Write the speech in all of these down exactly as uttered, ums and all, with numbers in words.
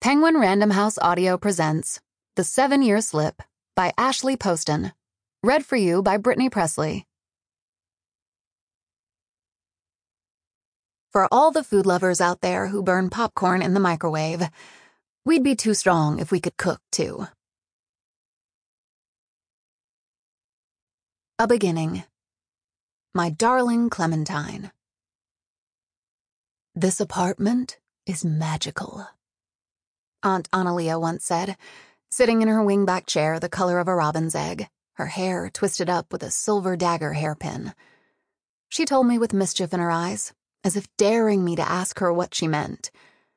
Penguin Random House Audio presents The Seven-Year Slip by Ashley Poston. Read for you by Brittany Presley. For all the food lovers out there who burn popcorn in the microwave, we'd be too strong if we could cook, too. A beginning. My darling Clementine. This apartment is magical, Aunt Analia once said, sitting in her wingback chair the color of a robin's egg, her hair twisted up with a silver dagger hairpin. She told me with mischief in her eyes, as if daring me to ask her what she meant.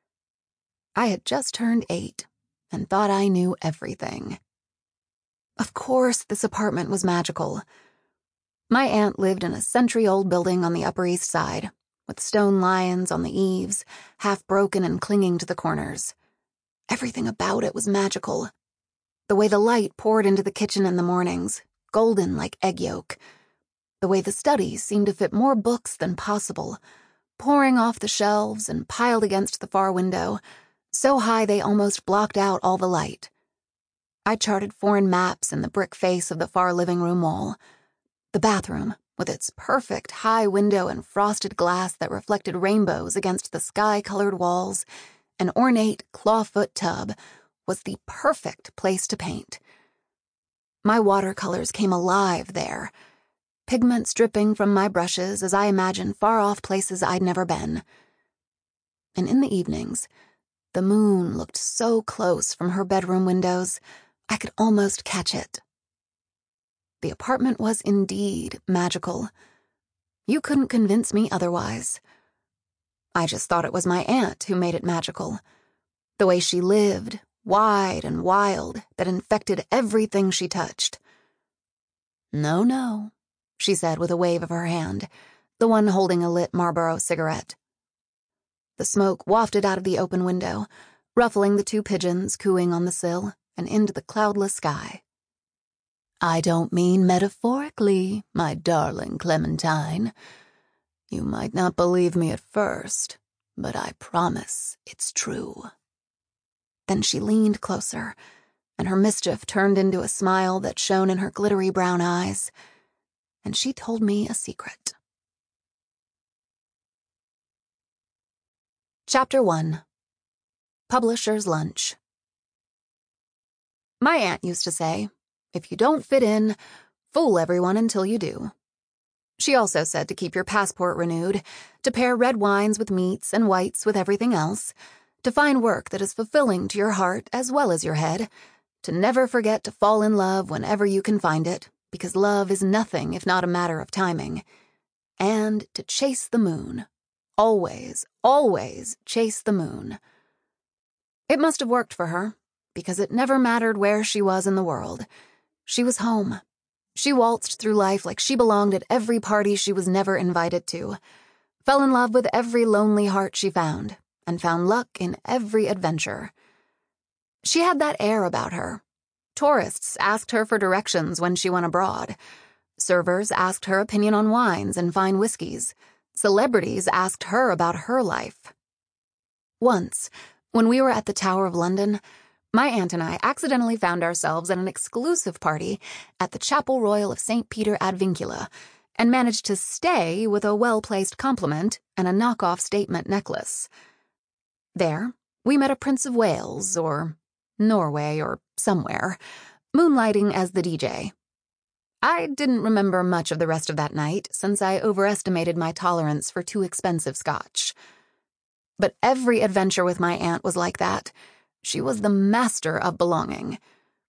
I had just turned eight and thought I knew everything. Of course this apartment was magical. My aunt lived in a century-old building on the Upper East Side, with stone lions on the eaves, half broken and clinging to the corners. Everything about it was magical. The way the light poured into the kitchen in the mornings, golden like egg yolk. The way the studies seemed to fit more books than possible, pouring off the shelves and piled against the far window, so high they almost blocked out all the light. I charted foreign maps in the brick face of the far living room wall. The bathroom, with its perfect high window and frosted glass that reflected rainbows against the sky-colored walls, an ornate clawfoot tub, was the perfect place to paint. My watercolors came alive there, pigments dripping from my brushes as I imagined far-off places I'd never been. And in the evenings, the moon looked so close from her bedroom windows, I could almost catch it. The apartment was indeed magical. You couldn't convince me otherwise. I just thought it was my aunt who made it magical. The way she lived, wide and wild, that infected everything she touched. No, no, she said with a wave of her hand, the one holding a lit Marlboro cigarette. The smoke wafted out of the open window, ruffling the two pigeons cooing on the sill and into the cloudless sky. I don't mean metaphorically, my darling Clementine. You might not believe me at first, but I promise it's true. Then she leaned closer, and her mischief turned into a smile that shone in her glittery brown eyes, and she told me a secret. Chapter one. Publisher's Lunch. My aunt used to say, if you don't fit in, fool everyone until you do. She also said to keep your passport renewed, to pair red wines with meats and whites with everything else, to find work that is fulfilling to your heart as well as your head, to never forget to fall in love whenever you can find it, because love is nothing if not a matter of timing, and to chase the moon. Always, always chase the moon. It must have worked for her, because it never mattered where she was in the world. She was home. She waltzed through life like she belonged at every party she was never invited to, fell in love with every lonely heart she found, and found luck in every adventure. She had that air about her. Tourists asked her for directions when she went abroad. Servers asked her opinion on wines and fine whiskeys. Celebrities asked her about her life. Once, when we were at the Tower of London, my aunt and I accidentally found ourselves at an exclusive party at the Chapel Royal of Saint Peter ad Vincula and managed to stay with a well-placed compliment and a knockoff statement necklace. There, we met a Prince of Wales, or Norway, or somewhere, moonlighting as the D J. I didn't remember much of the rest of that night since I overestimated my tolerance for too expensive scotch. But every adventure with my aunt was like that. She was the master of belonging.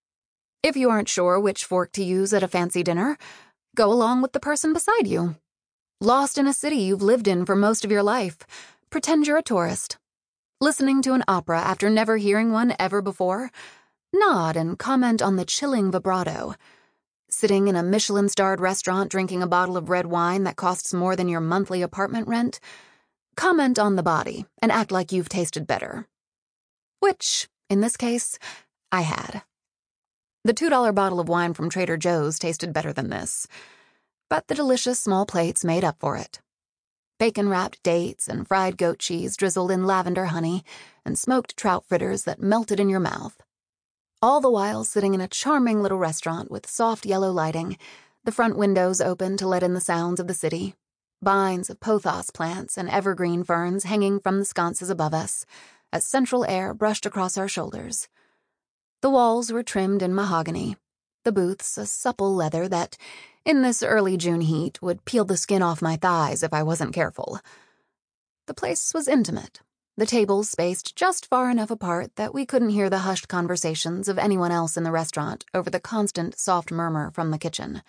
If you aren't sure which fork to use at a fancy dinner, go along with the person beside you. Lost in a city you've lived in for most of your life, pretend you're a tourist. Listening to an opera after never hearing one ever before, nod and comment on the chilling vibrato. Sitting in a Michelin-starred restaurant drinking a bottle of red wine that costs more than your monthly apartment rent, comment on the body and act like you've tasted better. Which, in this case, I had. The two dollar bottle of wine from Trader Joe's tasted better than this, but the delicious small plates made up for it. Bacon-wrapped dates and fried goat cheese drizzled in lavender honey, and smoked trout fritters that melted in your mouth. All the while sitting in a charming little restaurant with soft yellow lighting, the front windows open to let in the sounds of the city, vines of pothos plants and evergreen ferns hanging from the sconces above us, as central air brushed across our shoulders. The walls were trimmed in mahogany, the booths a supple leather that, in this early June heat, would peel the skin off my thighs if I wasn't careful. The place was intimate, the tables spaced just far enough apart that we couldn't hear the hushed conversations of anyone else in the restaurant over the constant soft murmur from the kitchen.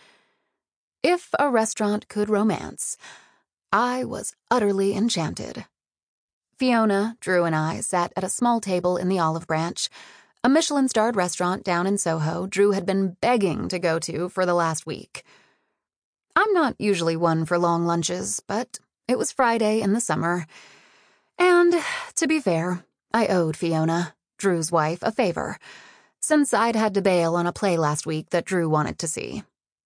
If a restaurant could romance, I was utterly enchanted. Fiona, Drew, and I sat at a small table in the Olive Branch, a Michelin-starred restaurant down in Soho Drew had been begging to go to for the last week. I'm not usually one for long lunches, but it was Friday in the summer, and, to be fair, I owed Fiona, Drew's wife, a favor, since I'd had to bail on a play last week that Drew wanted to see.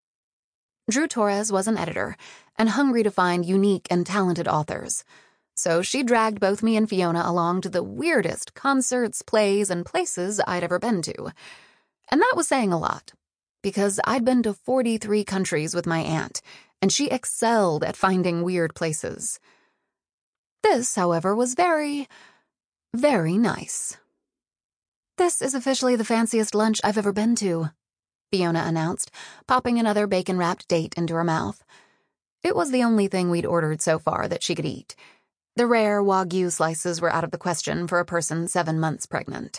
Drew Torres was an editor, and hungry to find unique and talented authors, so she dragged both me and Fiona along to the weirdest concerts, plays, and places I'd ever been to. And that was saying a lot, because I'd been to forty-three countries with my aunt, and she excelled at finding weird places. This, however, was very, very nice. "This is officially the fanciest lunch I've ever been to," Fiona announced, popping another bacon-wrapped date into her mouth. It was the only thing we'd ordered so far that she could eat. The rare Wagyu slices were out of the question for a person seven months pregnant.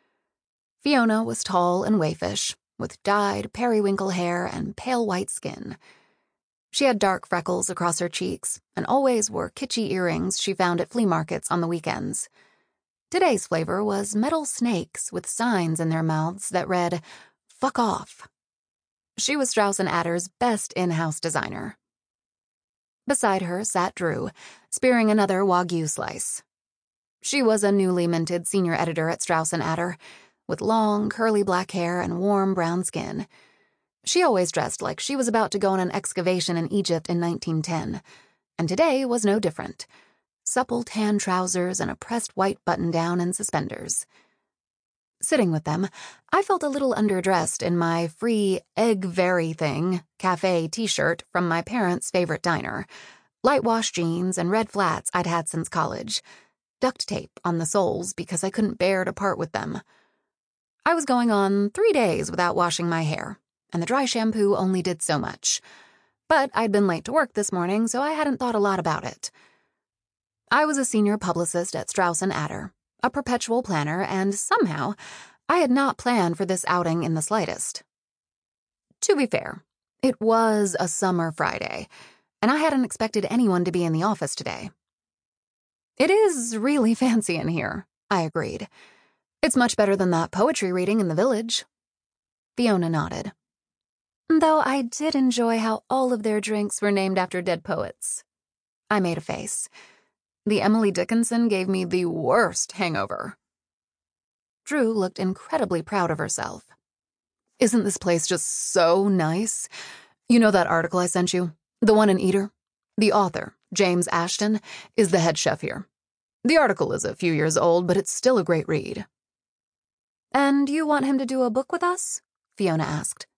Fiona was tall and waifish, with dyed periwinkle hair and pale white skin. She had dark freckles across her cheeks and always wore kitschy earrings she found at flea markets on the weekends. Today's flavor was metal snakes with signs in their mouths that read, "Fuck off." She was Strauss and Adder's best in-house designer. Beside her sat Drew, spearing another Wagyu slice. She was a newly minted senior editor at Strauss and Adder, with long, curly black hair and warm brown skin. She always dressed like she was about to go on an excavation in Egypt in nineteen ten, and today was no different. Supple tan trousers and a pressed white button-down and suspenders. Sitting with them, I felt a little underdressed in my free egg-very-thing cafe t-shirt from my parents' favorite diner, light-wash jeans and red flats I'd had since college, duct tape on the soles because I couldn't bear to part with them. I was going on three days without washing my hair, and the dry shampoo only did so much. But I'd been late to work this morning, so I hadn't thought a lot about it. I was a senior publicist at Strauss and Adder, a perpetual planner, and somehow I had not planned for this outing in the slightest. To be fair, it was a summer Friday, and I hadn't expected anyone to be in the office today. "It is really fancy in here," I agreed. "It's much better than that poetry reading in the village." Fiona nodded. "Though I did enjoy how all of their drinks were named after dead poets." I made a face. The Emily Dickinson gave me the worst hangover. Drew looked incredibly proud of herself. "Isn't this place just so nice? You know that article I sent you? The one in Eater? The author, James Ashton, is the head chef here. The article is a few years old, but it's still a great read." "And you want him to do a book with us?" Fiona asked.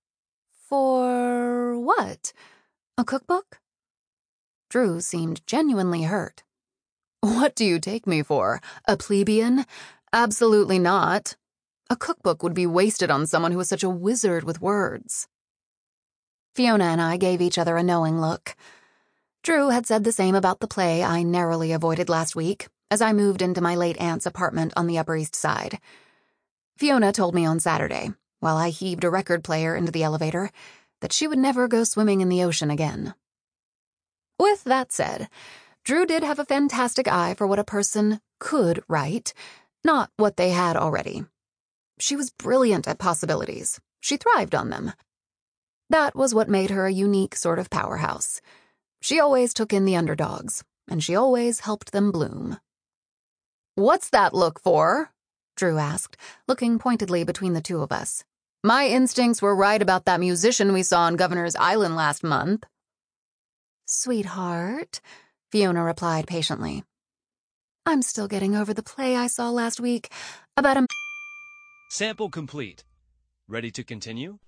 "For what? A cookbook?" Drew seemed genuinely hurt. "What do you take me for? A plebeian? Absolutely not. A cookbook would be wasted on someone who is such a wizard with words." Fiona and I gave each other a knowing look. Drew had said the same about the play I narrowly avoided last week as I moved into my late aunt's apartment on the Upper East Side. Fiona told me on Saturday, while I heaved a record player into the elevator, that she would never go swimming in the ocean again. With that said, Drew did have a fantastic eye for what a person could write, not what they had already. She was brilliant at possibilities. She thrived on them. That was what made her a unique sort of powerhouse. She always took in the underdogs, and she always helped them bloom. "What's that look for?" Drew asked, looking pointedly between the two of us. "My instincts were right about that musician we saw on Governor's Island last month." "Sweetheart," Fiona replied patiently. I'm still getting over the play I saw last week about a... Sample complete. Ready to continue?